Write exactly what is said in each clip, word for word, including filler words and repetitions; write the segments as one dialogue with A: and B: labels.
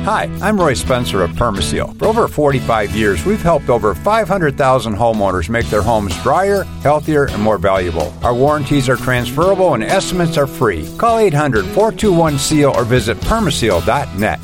A: Hi, I'm Roy Spencer of Permaseal. For over forty-five years, we've helped over five hundred thousand homeowners make their homes drier, healthier, and more valuable. Our warranties are transferable and estimates are free. Call eight hundred, four two one, S E A L or visit permaseal dot net.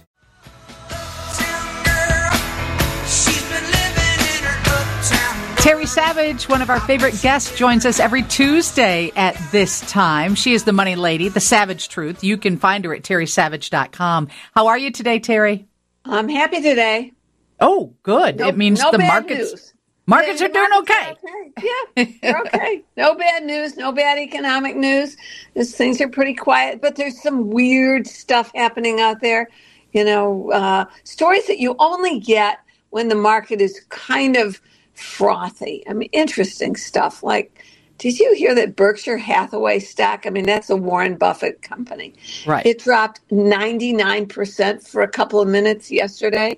B: Terry Savage, one of our favorite guests, joins us every Tuesday at this time. She is the money lady, the Savage Truth. You can find her at terry savage dot com. How are you today, Terry?
C: I'm happy today.
B: Oh, good.
C: No,
B: it means
C: no
B: the
C: bad
B: markets
C: news.
B: markets
C: Yeah,
B: are doing
C: markets
B: okay.
C: are okay. Yeah, they're okay. No bad news, no bad economic news. Just things are pretty quiet, but there's some weird stuff happening out there. You know, uh, stories that you only get when the market is kind of frothy. I mean, interesting stuff. Like, did you hear that Berkshire Hathaway stock? I mean, that's a Warren Buffett company.
B: Right.
C: It dropped ninety-nine percent for a couple of minutes yesterday.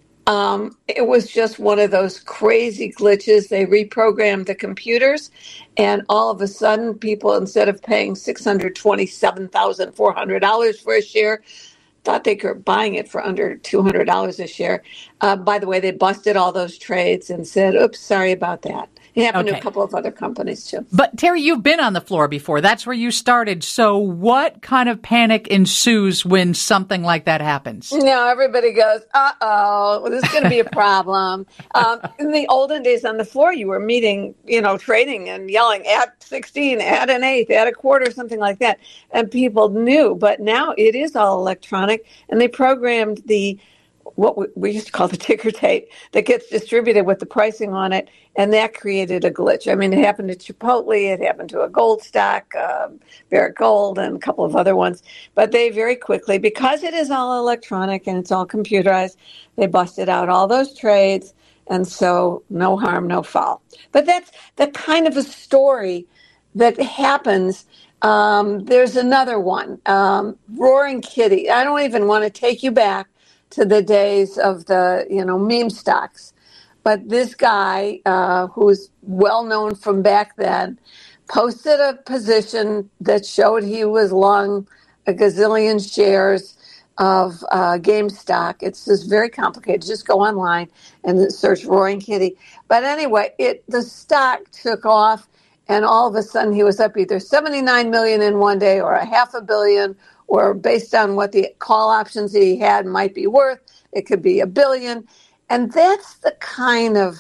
C: Um, it was just one of those crazy glitches. They reprogrammed the computers, and all of a sudden, people, instead of paying six hundred twenty-seven thousand four hundred dollars for a share, thought they were buying it for under two hundred dollars a share. Uh, by the way, they busted all those trades and said, oops, sorry about that. It happened
B: Okay.
C: to a couple of other companies, too.
B: But, Terry, you've been on the floor before. That's where you started. So what kind of panic ensues when something like that happens?
C: No, everybody goes, uh-oh, well, this is going to be a problem. um, in the olden days on the floor, you were meeting, you know, trading and yelling, add sixteen, add an eighth, add a quarter, something like that. And people knew. But now it is all electronic. And they programmed the what we, we used to call the ticker tape that gets distributed with the pricing on it, and that created a glitch. I mean, it happened to Chipotle, it happened to a gold stock, um, Barrick Gold, and a couple of other ones. But they very quickly, because it is all electronic and it's all computerized, they busted out all those trades, and so no harm, no foul. But that's the kind of a story that happens. Um, there's another one, um, Roaring Kitty. I don't even want to take you back to the days of the, you know, meme stocks. But this guy, uh, who's well known from back then, posted a position that showed he was long a gazillion shares of uh, GameStop. It's just very complicated. Just go online and search Roaring Kitty. But anyway, it the stock took off, and all of a sudden he was up either seventy-nine million dollars in one day or a half a billion, or based on what the call options he had might be worth, it could be a billion. And that's the kind of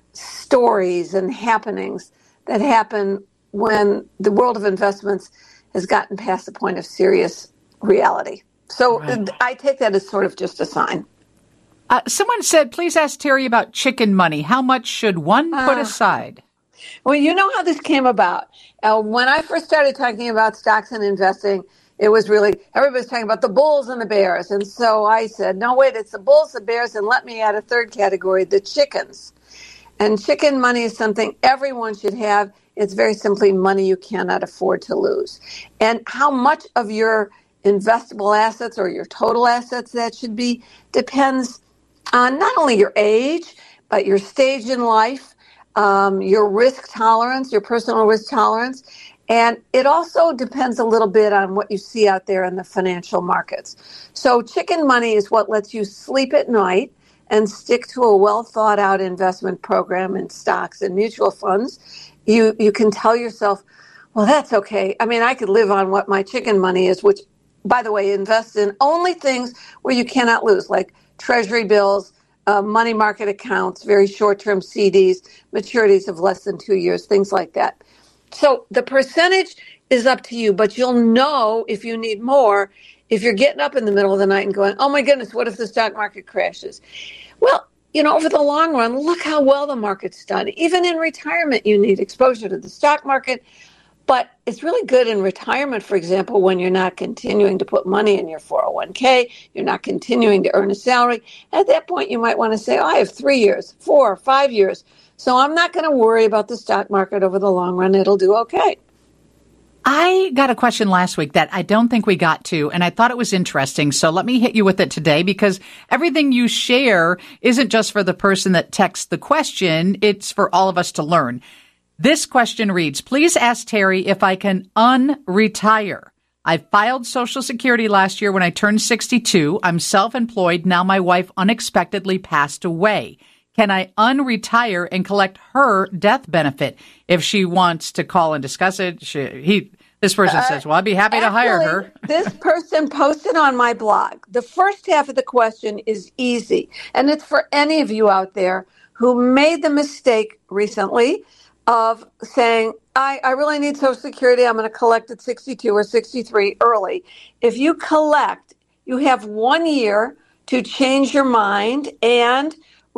C: stories and happenings that happen when the world of investments has gotten past the point of serious reality. So right. I take that as sort of just a sign.
B: Uh, someone said, please ask Terry about chicken money. How much should one put uh, aside?
C: Well, you know how this came about. Uh, when I first started talking about stocks and investing, it was really, everybody's talking about the bulls and the bears. And so I said, no, wait, it's the bulls, the bears, and let me add a third category, the chickens. And chicken money is something everyone should have. It's very simply money you cannot afford to lose. And how much of your investable assets or your total assets that should be depends on not only your age, but your stage in life, um, your risk tolerance, your personal risk tolerance. And it also depends a little bit on what you see out there in the financial markets. So chicken money is what lets you sleep at night and stick to a well-thought-out investment program in stocks and mutual funds. You you can tell yourself, well, that's okay. I mean, I could live on what my chicken money is, which, by the way, invest in only things where you cannot lose, like treasury bills, uh, money market accounts, very short-term C Ds, maturities of less than two years, things like that. So the percentage is up to you, but you'll know if you need more if you're getting up in the middle of the night and going, oh, my goodness, what if the stock market crashes? Well, you know, over the long run, look how well the market's done. Even in retirement, you need exposure to the stock market. But it's really good in retirement, for example, when you're not continuing to put money in your four oh one k, you're not continuing to earn a salary. At that point, you might want to say, oh, I have three years, four, five years. So I'm not going to worry about the stock market over the long run. It'll do okay.
B: I got a question last week that I don't think we got to, and I thought it was interesting. So let me hit you with it today, because everything you share isn't just for the person that texts the question. It's for all of us to learn. This question reads, please ask Terry if I can unretire. I filed Social Security last year when I turned sixty-two. I'm self-employed. Now my wife unexpectedly passed away. Can I unretire and collect her death benefit? If she wants to call and discuss it, she, he, this person uh, says, well, I'd be happy
C: actually,
B: to hire her.
C: This person posted on my blog. The first half of the question is easy, and it's for any of you out there who made the mistake recently of saying, I, I really need Social Security. I'm going to collect at sixty-two or sixty-three early. If you collect, you have one year to change your mind and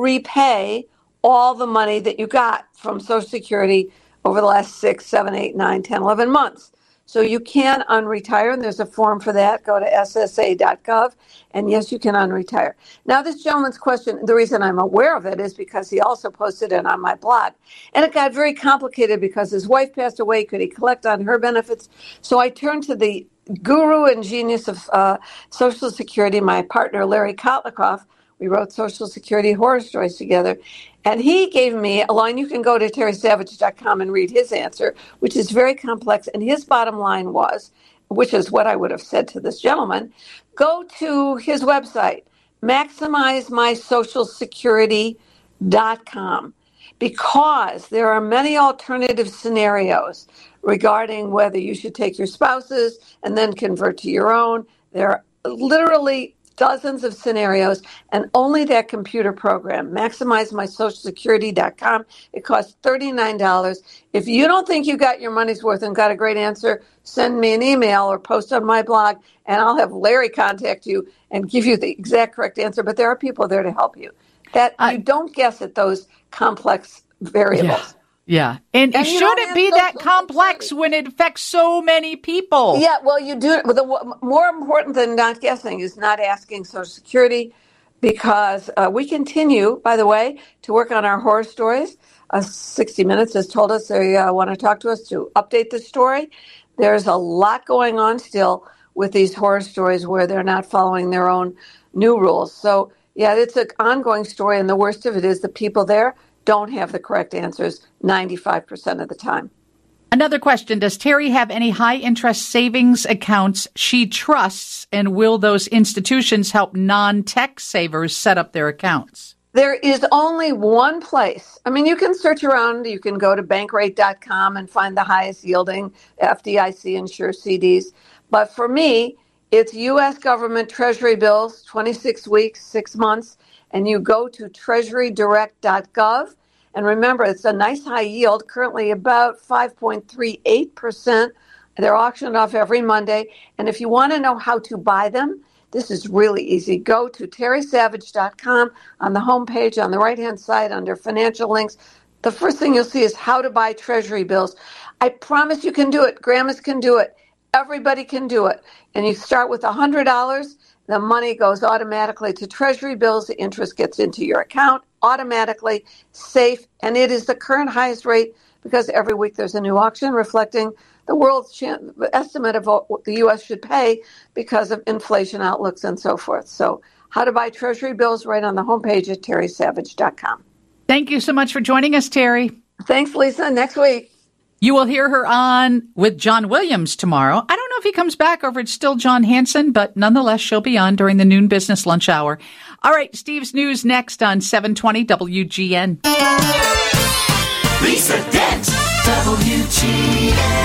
C: repay all the money that you got from Social Security over the last six, seven, eight, nine, ten, eleven months. So you can unretire, and there's a form for that. Go to S S A dot gov, and yes, you can unretire. Now, this gentleman's question, the reason I'm aware of it is because he also posted it on my blog. And it got very complicated because his wife passed away. Could he collect on her benefits? So I turned to the guru and genius of uh, Social Security, my partner, Larry Kotlikoff. We wrote Social Security horror stories together. And he gave me a line. You can go to terry savage dot com and read his answer, which is very complex. And his bottom line was, which is what I would have said to this gentleman, go to his website, maximize my social security dot com, because there are many alternative scenarios regarding whether you should take your spouse's and then convert to your own. There are literally dozens of scenarios, and only that computer program, maximize my social security dot com. It costs thirty-nine dollars. If you don't think you got your money's worth and got a great answer, send me an email or post on my blog, and I'll have Larry contact you and give you the exact correct answer. But there are people there to help you. That I, you don't guess at those complex variables.
B: Yeah. Yeah. And, and should it be that complex security when it affects so many people?
C: Yeah, well, you do. The more important than not guessing is not asking Social Security, because uh, we continue, by the way, to work on our horror stories. Uh, sixty minutes has told us they uh, want to talk to us to update the story. There's a lot going on still with these horror stories where they're not following their own new rules. So, yeah, it's an ongoing story, and the worst of it is the people there don't have the correct answers ninety-five percent of the time.
B: Another question, does Terry have any high-interest savings accounts she trusts, and will those institutions help non-tech savers set up their accounts?
C: There is only one place. I mean, you can search around. You can go to bankrate dot com and find the highest yielding F D I C insured C Ds. But for me, it's U S government Treasury bills, twenty-six weeks, six months. And you go to treasury direct dot gov. And remember, it's a nice high yield, currently about five point three eight percent. They're auctioned off every Monday. And if you want to know how to buy them, this is really easy. Go to terry savage dot com. On the homepage, on the right-hand side, under financial links, the first thing you'll see is how to buy Treasury bills. I promise you can do it. Grandmas can do it. Everybody can do it. And you start with one hundred dollars. The money goes automatically to Treasury bills. The interest gets into your account automatically, safe, and it is the current highest rate because every week there's a new auction reflecting the world's ch- estimate of what the U S should pay because of inflation outlooks and so forth. So how to buy Treasury bills right on the homepage at terry savage dot com.
B: Thank you so much for joining us, Terry.
C: Thanks, Lisa. Next week.
B: You will hear her on with John Williams tomorrow. I don't know if he comes back or if it's still John Hanson, but nonetheless, she'll be on during the noon business lunch hour. All right, Steve's News next on seven twenty W G N.
D: Lisa Dent, W G N.